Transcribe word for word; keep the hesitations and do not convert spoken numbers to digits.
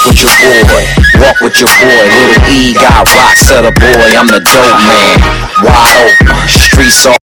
with your boy, walk with your boy. Little E got rocks of the boy, I'm the dope man. Wide open, streets all